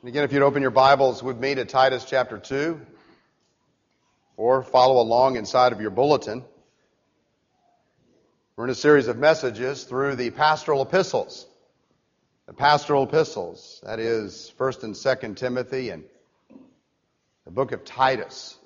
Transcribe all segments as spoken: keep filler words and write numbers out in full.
And again, if you'd open your Bibles with me to Titus chapter two, or follow along inside of your bulletin. We're in a series of messages through the pastoral epistles. The pastoral epistles, that is First and Second Timothy and the book of Titus,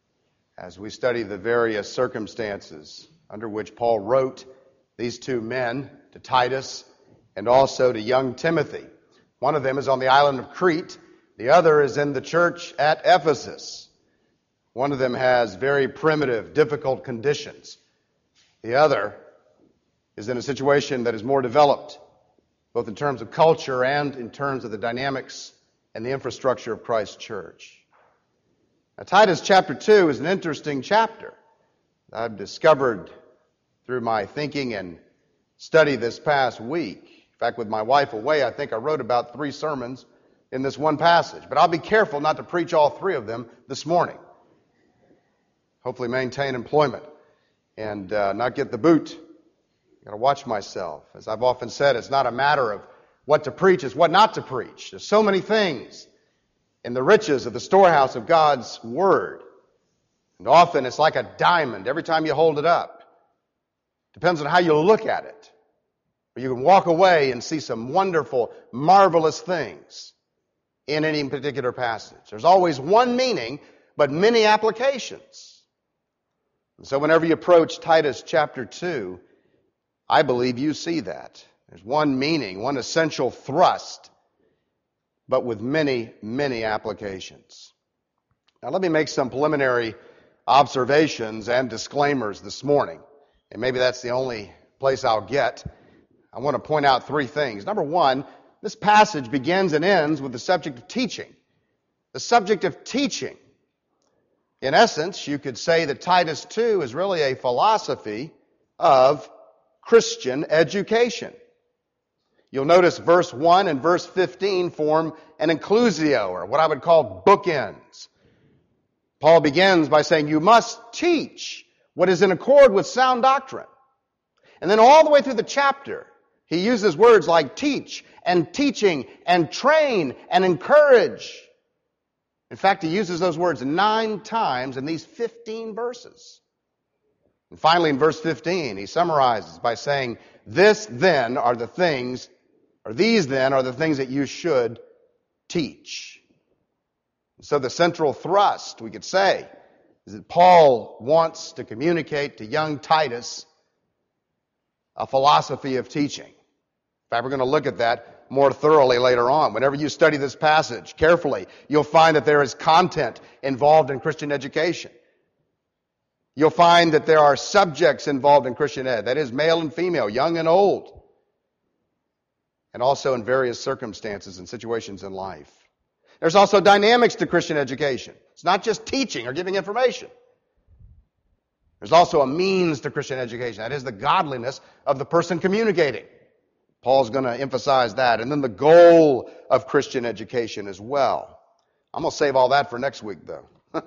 as we study the various circumstances under which Paul wrote these two men, to Titus and also to young Timothy. One of them is on the island of Crete. The other is in the church at Ephesus. One of them has very primitive, difficult conditions. The other is in a situation that is more developed, both in terms of culture and in terms of the dynamics and the infrastructure of Christ's church. Now, Titus chapter two is an interesting chapter. I've discovered through my thinking and study this past week. In fact, with my wife away, I think I wrote about three sermons in this one passage. But I'll be careful not to preach all three of them this morning. Hopefully maintain employment and uh, not get the boot. I've got to watch myself. As I've often said, it's not a matter of what to preach, it's what not to preach. There's so many things in the riches of the storehouse of God's Word. And often it's like a diamond every time you hold it up. Depends on how you look at it. But you can walk away and see some wonderful, marvelous things in any particular passage. There's always one meaning, but many applications. And so whenever you approach Titus chapter two, I believe you see that. There's one meaning, one essential thrust, but with many, many applications. Now let me make some preliminary observations and disclaimers this morning. And maybe that's the only place I'll get. I want to point out three things. Number one, this passage begins and ends with the subject of teaching. The subject of teaching. In essence, you could say that Titus two is really a philosophy of Christian education. You'll notice verse one and verse fifteen form an inclusio, or what I would call bookends. Paul begins by saying, you must teach what is in accord with sound doctrine. And then all the way through the chapter, he uses words like teach and teaching and train and encourage. In fact, he uses those words nine times in these fifteen verses. And finally, in verse fifteen, he summarizes by saying, this then are the things, or these then are the things that you should teach. So the central thrust, we could say, is that Paul wants to communicate to young Titus a philosophy of teaching. In fact, we're going to look at that more thoroughly later on. Whenever you study this passage carefully, you'll find that there is content involved in Christian education. You'll find that there are subjects involved in Christian ed, that is male and female, young and old, and also in various circumstances and situations in life. There's also dynamics to Christian education. It's not just teaching or giving information. There's also a means to Christian education. That is the godliness of the person communicating. Paul's going to emphasize that. And then the goal of Christian education as well. I'm going to save all that for next week, though.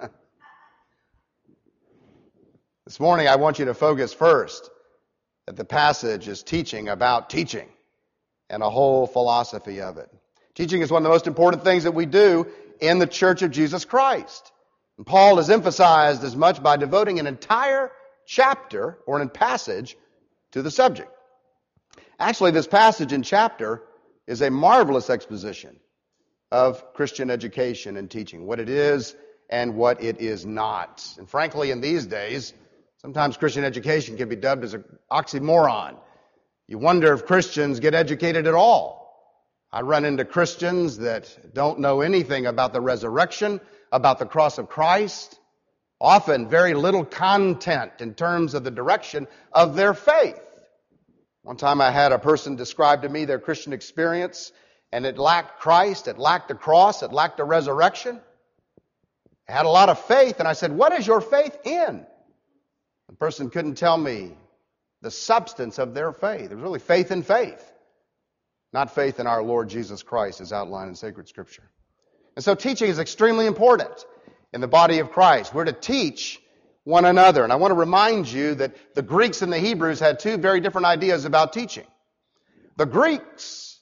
This morning, I want you to focus first that the passage is teaching about teaching and a whole philosophy of it. Teaching is one of the most important things that we do in the Church of Jesus Christ. And Paul has emphasized as much by devoting an entire chapter or an passage to the subject. Actually, this passage and chapter is a marvelous exposition of Christian education and teaching, what it is and what it is not. And frankly, in these days, sometimes Christian education can be dubbed as an oxymoron. You wonder if Christians get educated at all. I run into Christians that don't know anything about the resurrection, about the cross of Christ, often very little content in terms of the direction of their faith. One time I had a person describe to me their Christian experience, and it lacked Christ, it lacked the cross, it lacked the resurrection. It had a lot of faith, and I said, what is your faith in? The person couldn't tell me the substance of their faith. It was really faith in faith, not faith in our Lord Jesus Christ as outlined in sacred Scripture. And so teaching is extremely important in the body of Christ. We're to teach one another. And I want to remind you that the Greeks and the Hebrews had two very different ideas about teaching. The Greeks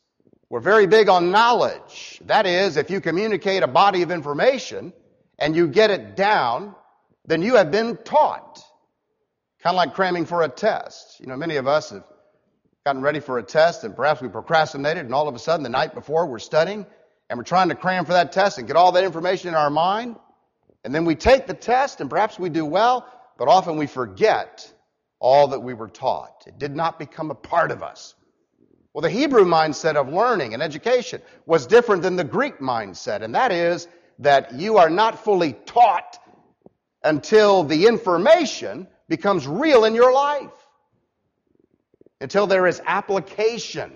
We're very big on knowledge. That is, if you communicate a body of information and you get it down, then you have been taught. Kind of like cramming for a test. You know, many of us have gotten ready for a test and perhaps we procrastinated, and all of a sudden the night before we're studying and we're trying to cram for that test and get all that information in our mind. And then we take the test and perhaps we do well, but often we forget all that we were taught. It did not become a part of us. Well, the Hebrew mindset of learning and education was different than the Greek mindset, and that is that you are not fully taught until the information becomes real in your life, until there is application,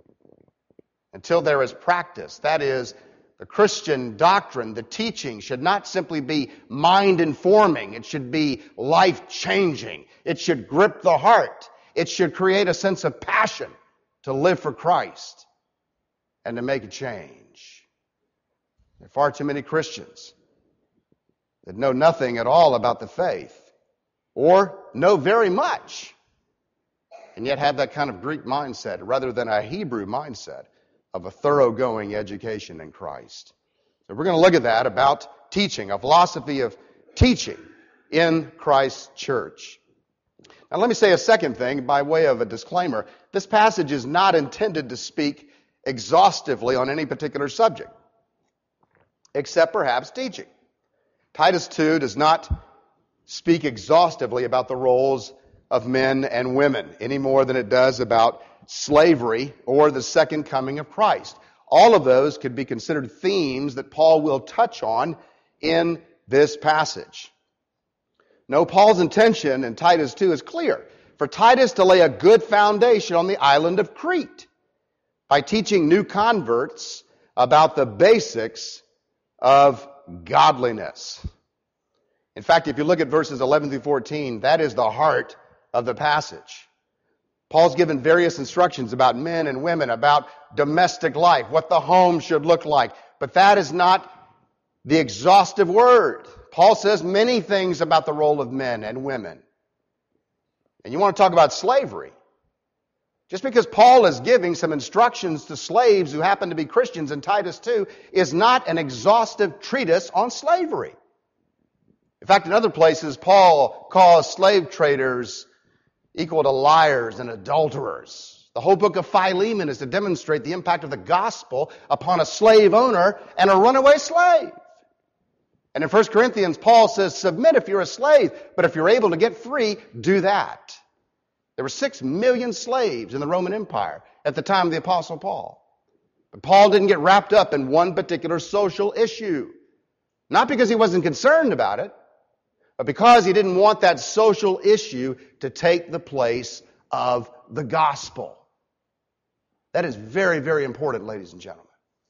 until there is practice. That is, the Christian doctrine, the teaching, should not simply be mind-informing. It should be life-changing. It should grip the heart. It should create a sense of passion to live for Christ and to make a change. There are far too many Christians that know nothing at all about the faith, or know very much, and yet have that kind of Greek mindset rather than a Hebrew mindset of a thoroughgoing education in Christ. So we're going to look at that, about teaching, a philosophy of teaching in Christ's church. Now let me say a second thing by way of a disclaimer. This passage is not intended to speak exhaustively on any particular subject, except perhaps teaching. Titus two does not speak exhaustively about the roles of men and women any more than it does about slavery or the second coming of Christ. All of those could be considered themes that Paul will touch on in this passage. No, Paul's intention in Titus two is clear. For Titus to lay a good foundation on the island of Crete by teaching new converts about the basics of godliness. In fact, if you look at verses eleven through fourteen, that is the heart of the passage. Paul's given various instructions about men and women, about domestic life, what the home should look like. But that is not the exhaustive word. Paul says many things about the role of men and women. And you want to talk about slavery. Just because Paul is giving some instructions to slaves who happen to be Christians in Titus two is not an exhaustive treatise on slavery. In fact, in other places, Paul calls slave traders equal to liars and adulterers. The whole book of Philemon is to demonstrate the impact of the gospel upon a slave owner and a runaway slave. And in First Corinthians, Paul says, submit if you're a slave, but if you're able to get free, do that. There were six million slaves in the Roman Empire at the time of the Apostle Paul. But Paul didn't get wrapped up in one particular social issue. Not because he wasn't concerned about it, but because he didn't want that social issue to take the place of the gospel. That is very, very important, ladies and gentlemen.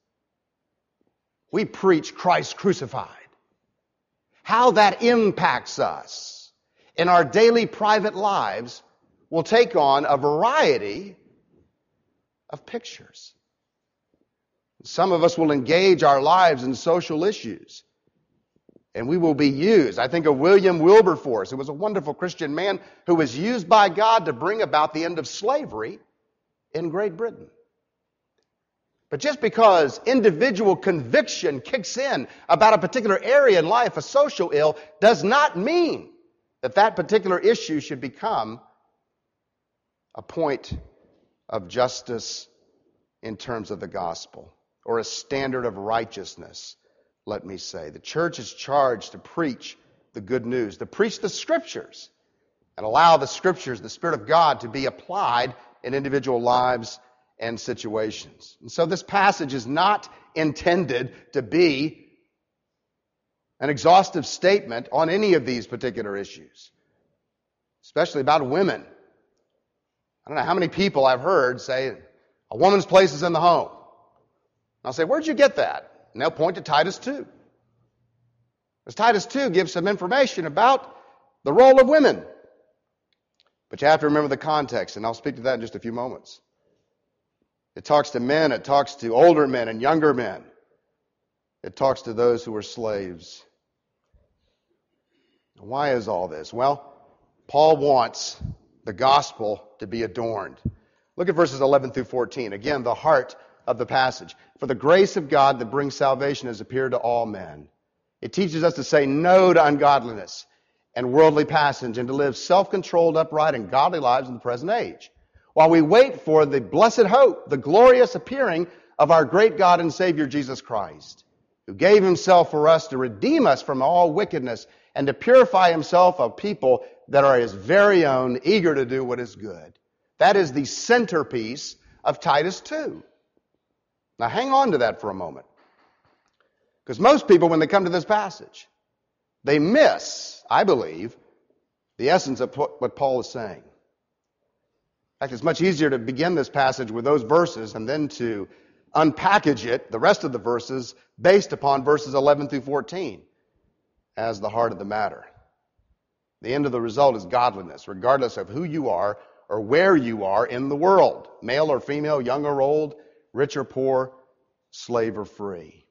We preach Christ crucified. How that impacts us in our daily private lives will take on a variety of pictures. Some of us will engage our lives in social issues, and we will be used. I think of William Wilberforce, who was a wonderful Christian man who was used by God to bring about the end of slavery in Great Britain. But just because individual conviction kicks in about a particular area in life, a social ill, does not mean that that particular issue should become a point of justice in terms of the gospel, or a standard of righteousness, let me say. The church is charged to preach the good news, to preach the Scriptures, and allow the Scriptures, the Spirit of God, to be applied in individual lives and situations. And so this passage is not intended to be an exhaustive statement on any of these particular issues, especially about women. I don't know how many people I've heard say, a woman's place is in the home. I'll say, where'd you get that? And they'll point to Titus two. Because Titus two gives some information about the role of women. But you have to remember the context, and I'll speak to that in just a few moments. It talks to men, it talks to older men and younger men. It talks to those who are slaves. Why is all this? Well, Paul wants the gospel to be adorned. Look at verses eleven through fourteen. Again, the heart of the passage. For the grace of God that brings salvation has appeared to all men. It teaches us to say no to ungodliness and worldly passions and to live self-controlled, upright, and godly lives in the present age, while we wait for the blessed hope, the glorious appearing of our great God and Savior Jesus Christ, who gave himself for us to redeem us from all wickedness and to purify himself of people that are his very own, eager to do what is good. That is the centerpiece of Titus two. Now hang on to that for a moment. Because most people, when they come to this passage, they miss, I believe, the essence of what Paul is saying. In fact, it's much easier to begin this passage with those verses and then to unpackage it, the rest of the verses, based upon verses eleven through fourteen, as the heart of the matter. The end of the result is godliness, regardless of who you are or where you are in the world, male or female, young or old, rich or poor, slave or free.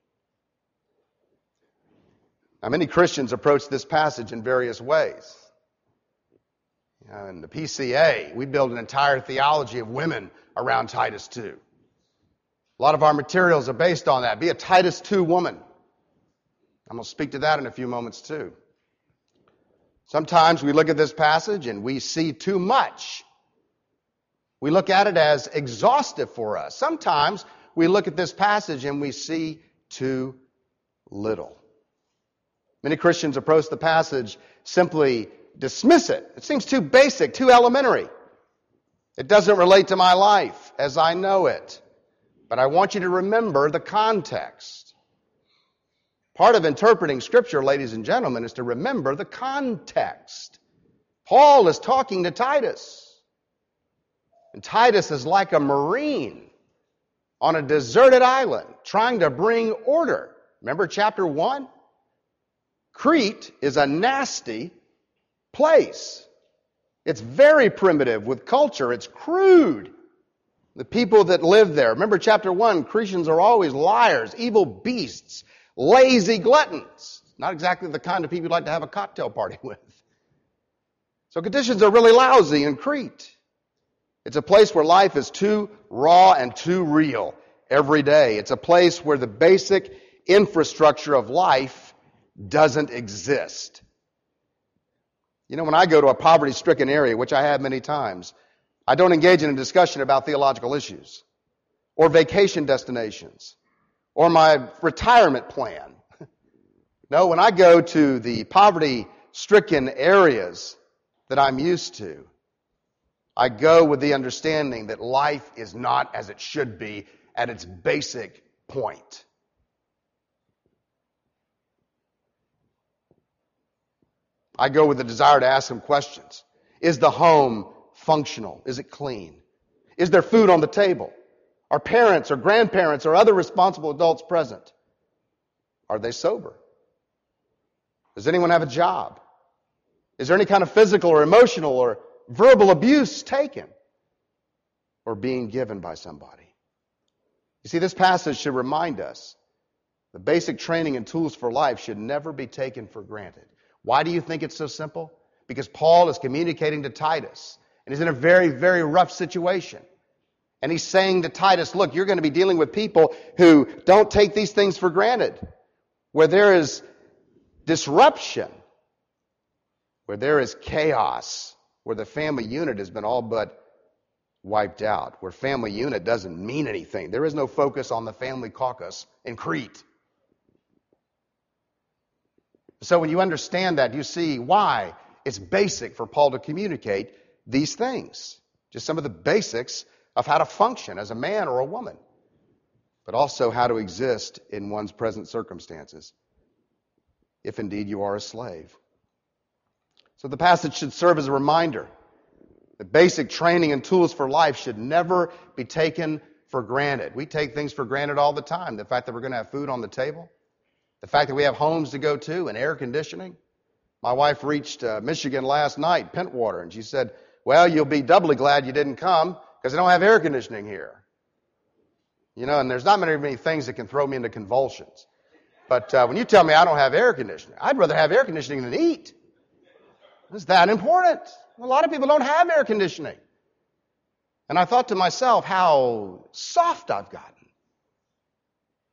Now, many Christians approach this passage in various ways. You know, in the P C A, we build an entire theology of women around Titus two. A lot of our materials are based on that. Be a Titus two woman. I'm going to speak to that in a few moments too. Sometimes we look at this passage and we see too much. We look at it as exhaustive for us. Sometimes we look at this passage and we see too little. Many Christians approach the passage, simply dismiss it. It seems too basic, too elementary. It doesn't relate to my life as I know it. But I want you to remember the context. Part of interpreting Scripture, ladies and gentlemen, is to remember the context. Paul is talking to Titus. And Titus is like a Marine on a deserted island trying to bring order. Remember chapter one? Crete is a nasty place. It's very primitive with culture. It's crude. The people that live there. Remember chapter one, Cretans are always liars, evil beasts, lazy gluttons. Not exactly the kind of people you'd like to have a cocktail party with. So conditions are really lousy in Crete. It's a place where life is too raw and too real every day. It's a place where the basic infrastructure of life doesn't exist. You know, when I go to a poverty-stricken area, which I have many times, I don't engage in a discussion about theological issues or vacation destinations or my retirement plan. No, when I go to the poverty-stricken areas that I'm used to, I go with the understanding that life is not as it should be at its basic point. I go with the desire to ask some questions. Is the home functional? Is it clean? Is there food on the table? Are parents or grandparents or other responsible adults present? Are they sober? Does anyone have a job? Is there any kind of physical or emotional or verbal abuse taken or being given by somebody? You see, this passage should remind us the basic training and tools for life should never be taken for granted. Why do you think it's so simple? Because Paul is communicating to Titus, and he's in a very, very rough situation. And he's saying to Titus, look, you're going to be dealing with people who don't take these things for granted, where there is disruption, where there is chaos, where the family unit has been all but wiped out, where family unit doesn't mean anything. There is no focus on the family caucus in Crete. So when you understand that, you see why it's basic for Paul to communicate these things. Just some of the basics of how to function as a man or a woman, but also how to exist in one's present circumstances, if indeed you are a slave. So the passage should serve as a reminder that basic training and tools for life should never be taken for granted. We take things for granted all the time. The fact that we're going to have food on the table, the fact that we have homes to go to and air conditioning. My wife reached uh, Michigan last night, Pentwater, and she said, well, you'll be doubly glad you didn't come because they don't have air conditioning here. You know, and there's not many, many things that can throw me into convulsions. But uh, when you tell me I don't have air conditioning, I'd rather have air conditioning than eat. It's that important. A lot of people don't have air conditioning. And I thought to myself how soft I've gotten.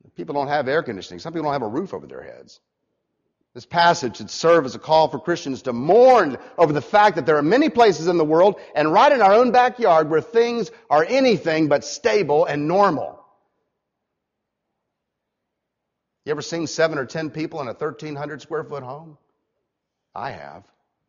People don't have air conditioning. Some people don't have a roof over their heads. This passage should serve as a call for Christians to mourn over the fact that there are many places in the world and right in our own backyard where things are anything but stable and normal. You ever seen seven or ten people in a thirteen hundred square foot home? I have.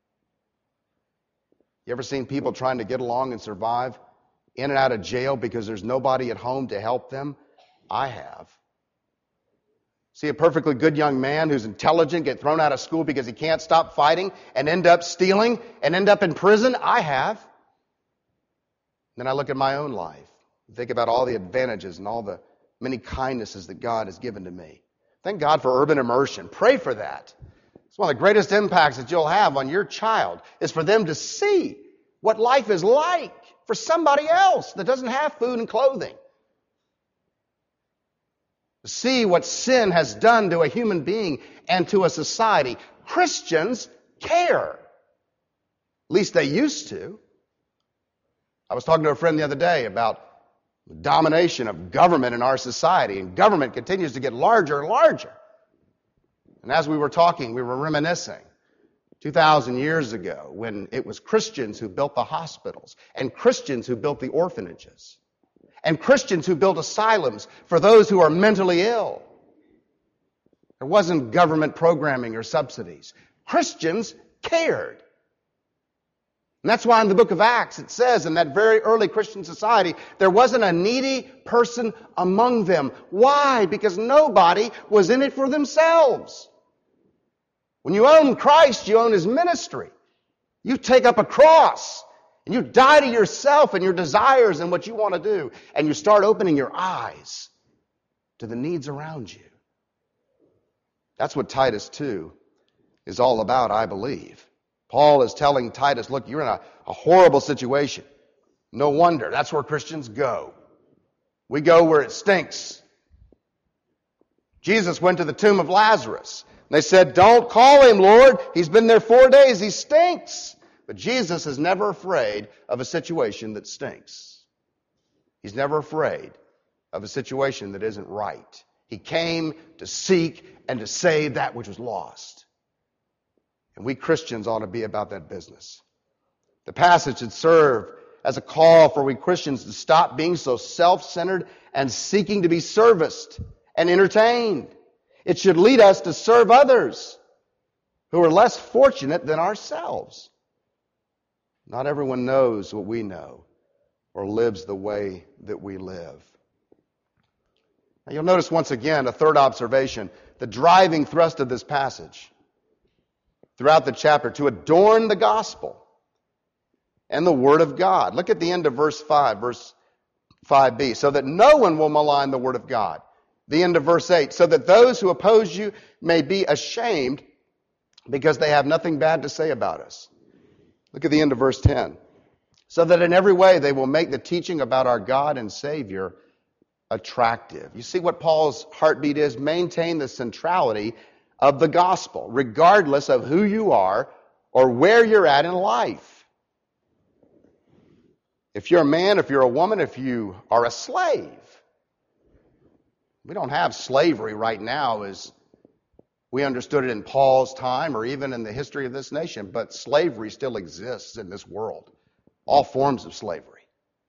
You ever seen people trying to get along and survive in and out of jail because there's nobody at home to help them? I have. See a perfectly good young man who's intelligent get thrown out of school because he can't stop fighting and end up stealing and end up in prison? I have. Then I look at my own life and think about all the advantages and all the many kindnesses that God has given to me. Thank God for urban immersion. Pray for that. It's one of the greatest impacts that you'll have on your child is for them to see what life is like for somebody else that doesn't have food and clothing. To see what sin has done to a human being and to a society. Christians care. At least they used to. I was talking to a friend the other day about the domination of government in our society, and government continues to get larger and larger. And as we were talking, we were reminiscing two thousand years ago when it was Christians who built the hospitals and Christians who built the orphanages and Christians who built asylums for those who are mentally ill. There wasn't government programming or subsidies. Christians cared. And that's why in the book of Acts it says in that very early Christian society, there wasn't a needy person among them. Why? Because nobody was in it for themselves. When you own Christ, you own His ministry. You take up a cross and you die to yourself and your desires and what you want to do. And you start opening your eyes to the needs around you. That's what Titus two is all about, I believe. Paul is telling Titus, look, you're in a, a horrible situation. No wonder. That's where Christians go. We go where it stinks. Jesus went to the tomb of Lazarus. They said, don't call him, Lord. He's been there four days. He stinks. But Jesus is never afraid of a situation that stinks. He's never afraid of a situation that isn't right. He came to seek and to save that which was lost. And we Christians ought to be about that business. The passage should serve as a call for we Christians to stop being so self-centered and seeking to be serviced and entertained. It should lead us to serve others who are less fortunate than ourselves. Not everyone knows what we know or lives the way that we live. Now you'll notice once again a third observation, the driving thrust of this passage throughout the chapter, to adorn the gospel and the word of God. Look at the end of verse five, verse five b, so that no one will malign the word of God. The end of verse eight, so that those who oppose you may be ashamed because they have nothing bad to say about us. Look at the end of verse ten. So that in every way they will make the teaching about our God and Savior attractive. You see what Paul's heartbeat is? Maintain the centrality of the gospel, regardless of who you are or where you're at in life. If you're a man, if you're a woman, if you are a slave. We don't have slavery right now as we understood it in Paul's time or even in the history of this nation, but slavery still exists in this world. All forms of slavery.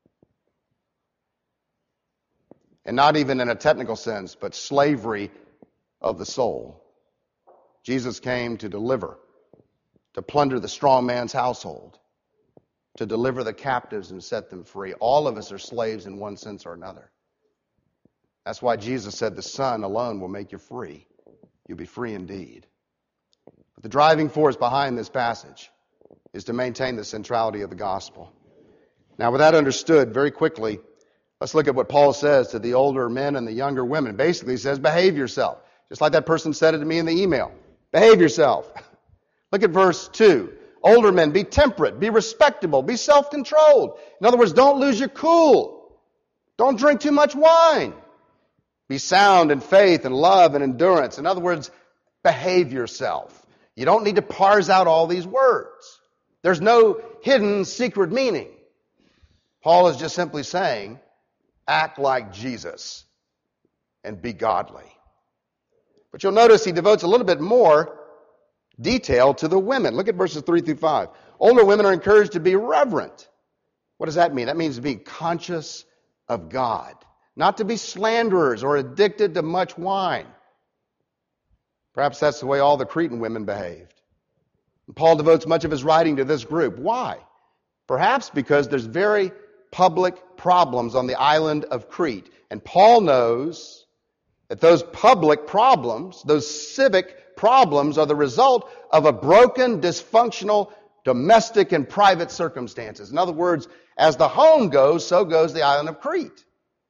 And not even in a technical sense, but slavery of the soul. Jesus came to deliver, to plunder the strong man's household, to deliver the captives and set them free. All of us are slaves in one sense or another. That's why Jesus said the Son alone will make you free. You'll be free indeed. But the driving force behind this passage is to maintain the centrality of the gospel. Now, with that understood, very quickly, let's look at what Paul says to the older men and the younger women. Basically, he says, behave yourself. Just like that person said it to me in the email. Behave yourself. Look at verse two. Older men, be temperate, be respectable, be self-controlled. In other words, don't lose your cool. Don't drink too much wine. Be sound in faith and love and endurance. In other words, behave yourself. You don't need to parse out all these words. There's no hidden secret meaning. Paul is just simply saying, act like Jesus. and be godly. But you'll notice he devotes a little bit more detail to the women. Look at verses three through five. Older women are encouraged to be reverent. What does that mean? That means to be conscious of God, not to be slanderers or addicted to much wine. Perhaps that's the way all the Cretan women behaved. And Paul devotes much of his writing to this group. Why? Perhaps because there's very public problems on the island of Crete. And Paul knows that those public problems, those civic problems, are the result of a broken, dysfunctional, domestic and private circumstances. In other words, as the home goes, so goes the island of Crete.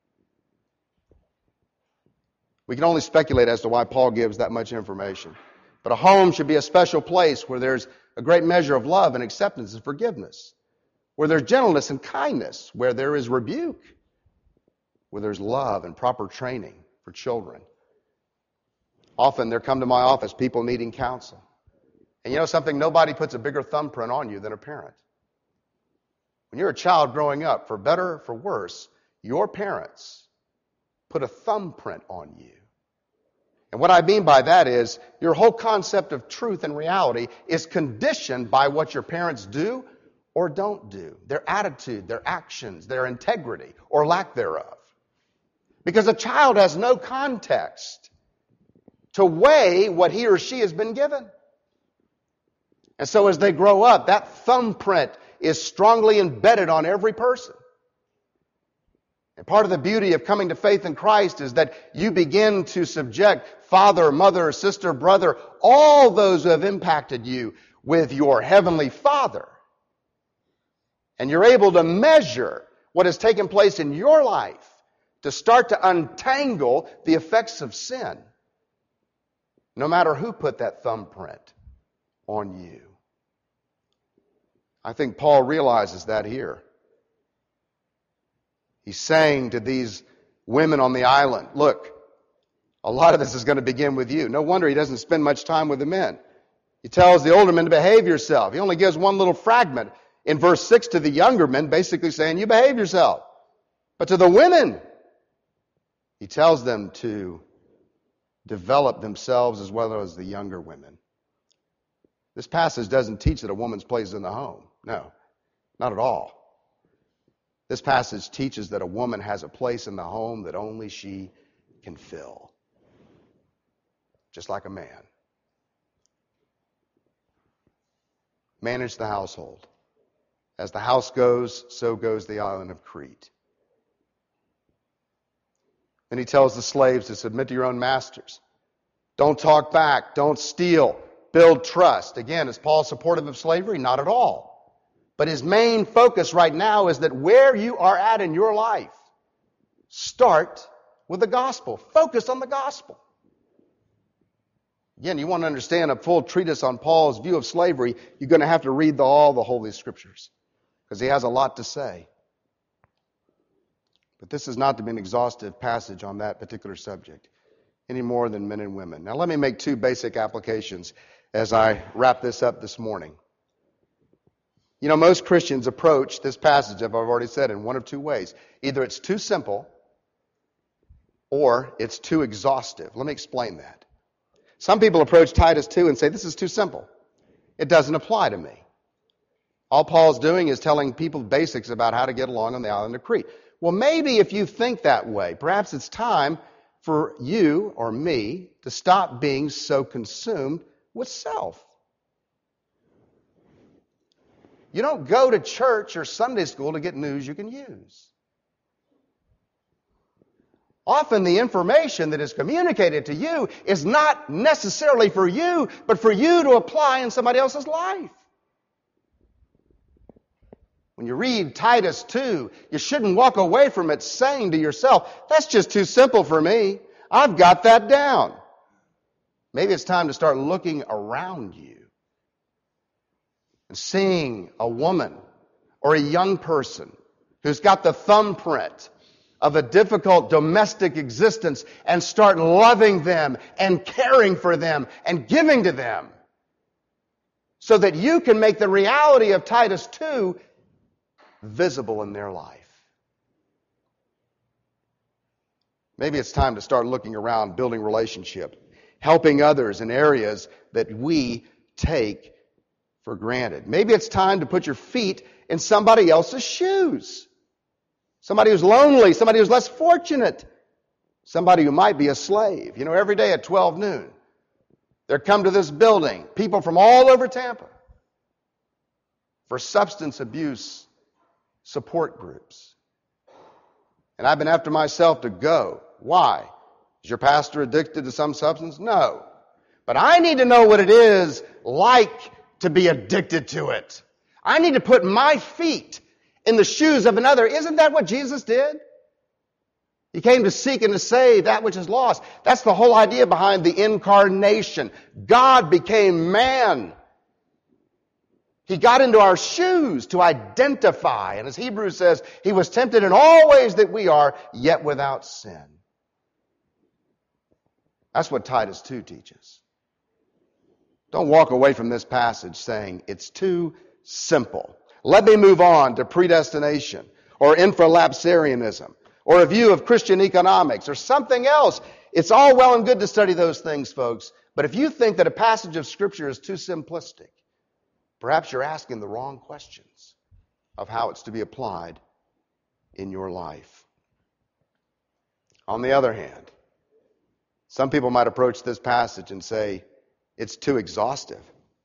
We can only speculate as to why Paul gives that much information. But a home should be a special place where there's a great measure of love and acceptance and forgiveness, where there's gentleness and kindness, where there is rebuke, where there's love and proper training for children. Often there come to my office people needing counsel. And you know something? Nobody puts a bigger thumbprint on you than a parent. When you're a child growing up, for better or for worse, your parents put a thumbprint on you. And what I mean by that is your whole concept of truth and reality is conditioned by what your parents do or don't do, their attitude, their actions, their integrity, or lack thereof. Because a child has no context to weigh what he or she has been given. And so as they grow up, that thumbprint is strongly embedded on every person. And part of the beauty of coming to faith in Christ is that you begin to subject father, mother, sister, brother, all those who have impacted you with your heavenly Father. And you're able to measure what has taken place in your life to start to untangle the effects of sin, no matter who put that thumbprint on you. I think Paul realizes that here. He's saying to these women on the island, look, a lot of this is going to begin with you. No wonder he doesn't spend much time with the men. He tells the older men to behave yourself. He only gives one little fragment in verse six to the younger men, basically saying, you behave yourself. But to the women, he tells them to develop themselves as well as the younger women. This passage doesn't teach that a woman's place is in the home. No, not at all. This passage teaches that a woman has a place in the home that only she can fill. Just like a man. Manage the household. As the house goes, so goes the island of Crete. Then he tells the slaves to submit to your own masters. Don't talk back. Don't steal. Build trust. Again, is Paul supportive of slavery? Not at all. But his main focus right now is that where you are at in your life, start with the gospel. Focus on the gospel. Again, you want to understand a full treatise on Paul's view of slavery, you're going to have to read the, all the Holy Scriptures, because he has a lot to say. But this is not to be an exhaustive passage on that particular subject, any more than men and women. Now let me make two basic applications as I wrap this up this morning. You know, most Christians approach this passage, as I've already said, in one of two ways. Either it's too simple or it's too exhaustive. Let me explain that. Some people approach Titus two and say, this is too simple. It doesn't apply to me. All Paul's doing is telling people basics about how to get along on the island of Crete. Well, maybe if you think that way, perhaps it's time for you or me to stop being so consumed with self. You don't go to church or Sunday school to get news you can use. Often the information that is communicated to you is not necessarily for you, but for you to apply in somebody else's life. When you read Titus two, you shouldn't walk away from it saying to yourself, that's just too simple for me. I've got that down. Maybe it's time to start looking around you and seeing a woman or a young person who's got the thumbprint of a difficult domestic existence and start loving them and caring for them and giving to them so that you can make the reality of Titus two visible in their life. Maybe it's time to start looking around, building relationship, helping others in areas that we take for granted. Maybe it's time to put your feet in somebody else's shoes. Somebody who's lonely, somebody who's less fortunate, somebody who might be a slave. You know, every day at twelve noon, there come to this building people from all over Tampa for substance abuse support groups. And I've been after myself to go. Why? Is your pastor addicted to some substance? No. But I need to know what it is like to be addicted to it. I need to put my feet in the shoes of another. Isn't that what Jesus did? He came to seek and to save that which is lost. That's the whole idea behind the incarnation. God became man. He got into our shoes to identify. And as Hebrews says, he was tempted in all ways that we are, yet without sin. That's what Titus two teaches. Don't walk away from this passage saying it's too simple. Let me move on to predestination or infralapsarianism or a view of Christian economics or something else. It's all well and good to study those things, folks. But if you think that a passage of Scripture is too simplistic, perhaps you're asking the wrong questions of how it's to be applied in your life. On the other hand, some people might approach this passage and say, it's too exhaustive.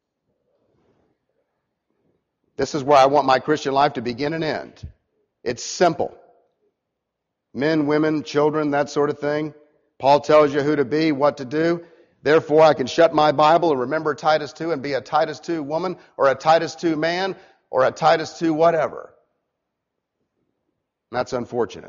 This is where I want my Christian life to begin and end. It's simple. Men, women, children, that sort of thing. Paul tells you who to be, what to do. Therefore, I can shut my Bible and remember Titus two and be a Titus two woman or a Titus two man or a Titus two whatever. And that's unfortunate.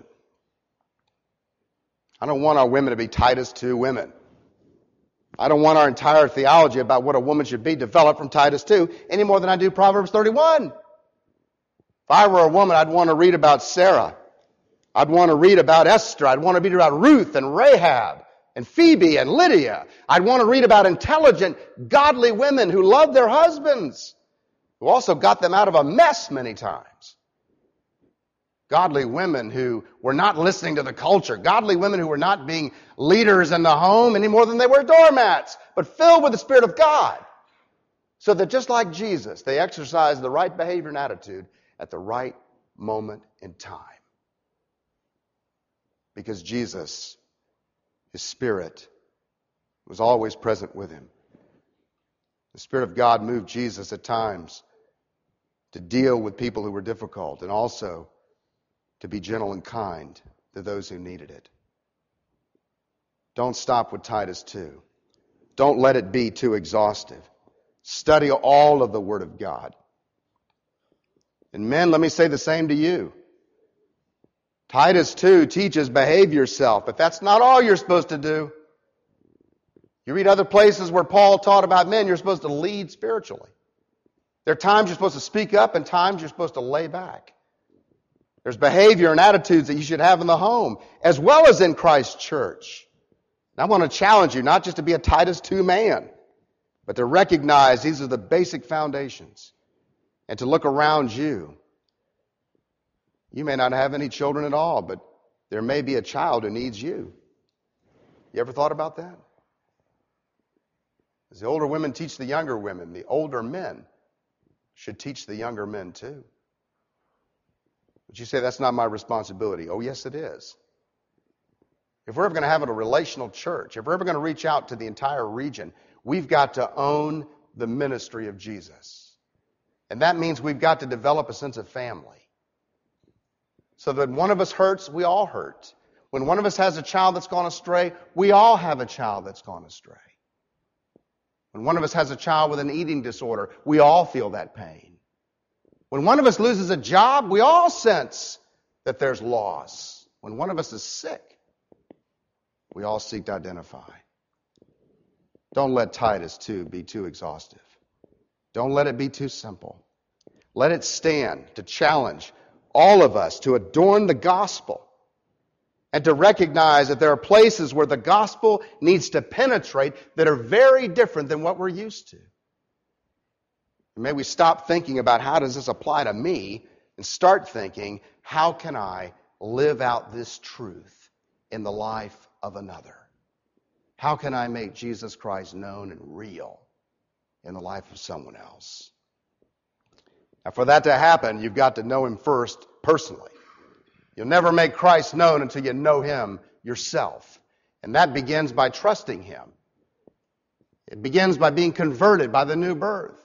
I don't want our women to be Titus two women. I don't want our entire theology about what a woman should be developed from Titus two any more than I do Proverbs thirty-one. If I were a woman, I'd want to read about Sarah. I'd want to read about Esther. I'd want to read about Ruth and Rahab and Phoebe and Lydia. I'd want to read about intelligent, godly women who loved their husbands, who also got them out of a mess many times. Godly women who were not listening to the culture. Godly women who were not being leaders in the home any more than they were doormats, but filled with the Spirit of God. So that just like Jesus, they exercised the right behavior and attitude at the right moment in time. Because Jesus, His Spirit, was always present with Him. The Spirit of God moved Jesus at times to deal with people who were difficult and also to be gentle and kind to those who needed it. Don't stop with Titus two. Don't let it be too exhaustive. Study all of the Word of God. And men, let me say the same to you. Titus two teaches behave yourself, but that's not all you're supposed to do. You read other places where Paul taught about men, you're supposed to lead spiritually. There are times you're supposed to speak up and times you're supposed to lay back. There's behavior and attitudes that you should have in the home, as well as in Christ's church. And I want to challenge you not just to be a Titus two man, but to recognize these are the basic foundations and to look around you. You may not have any children at all, but there may be a child who needs you. You ever thought about that? As the older women teach the younger women, the older men should teach the younger men too. But you say, that's not my responsibility. Oh, yes, it is. If we're ever going to have a relational church, if we're ever going to reach out to the entire region, we've got to own the ministry of Jesus. And that means we've got to develop a sense of family. So that when one of us hurts, we all hurt. When one of us has a child that's gone astray, we all have a child that's gone astray. When one of us has a child with an eating disorder, we all feel that pain. When one of us loses a job, we all sense that there's loss. When one of us is sick, we all seek to identify. Don't let Titus two be too exhaustive. Don't let it be too simple. Let it stand to challenge all of us to adorn the gospel and to recognize that there are places where the gospel needs to penetrate that are very different than what we're used to. And may we stop thinking about how does this apply to me and start thinking, how can I live out this truth in the life of another? How can I make Jesus Christ known and real in the life of someone else? Now, for that to happen, you've got to know him first personally. You'll never make Christ known until you know him yourself. And that begins by trusting him. It begins by being converted by the new birth.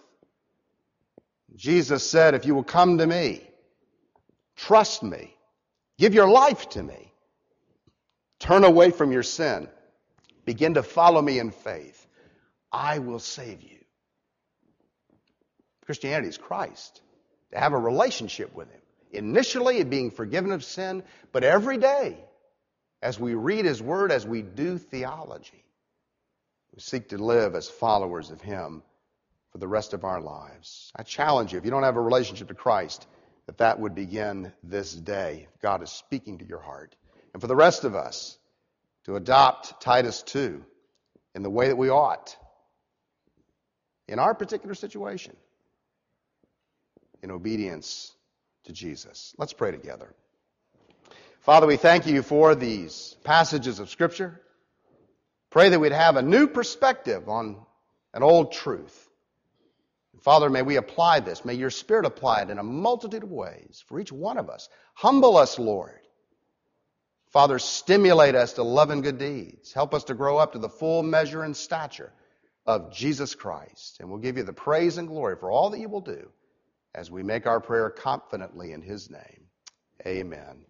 Jesus said, if you will come to me, trust me, give your life to me, turn away from your sin, begin to follow me in faith, I will save you. Christianity is Christ. To have a relationship with him. Initially, being forgiven of sin, but every day, as we read his word, as we do theology, we seek to live as followers of him for the rest of our lives. I challenge you, if you don't have a relationship to Christ, that that would begin this day. God is speaking to your heart. And for the rest of us, to adopt Titus two in the way that we ought, in our particular situation, in obedience to Jesus. Let's pray together. Father, we thank you for these passages of Scripture. Pray that we'd have a new perspective on an old truth. Father, may we apply this. May your Spirit apply it in a multitude of ways for each one of us. Humble us, Lord. Father, stimulate us to love and good deeds. Help us to grow up to the full measure and stature of Jesus Christ. And we'll give you the praise and glory for all that you will do as we make our prayer confidently in his name. Amen.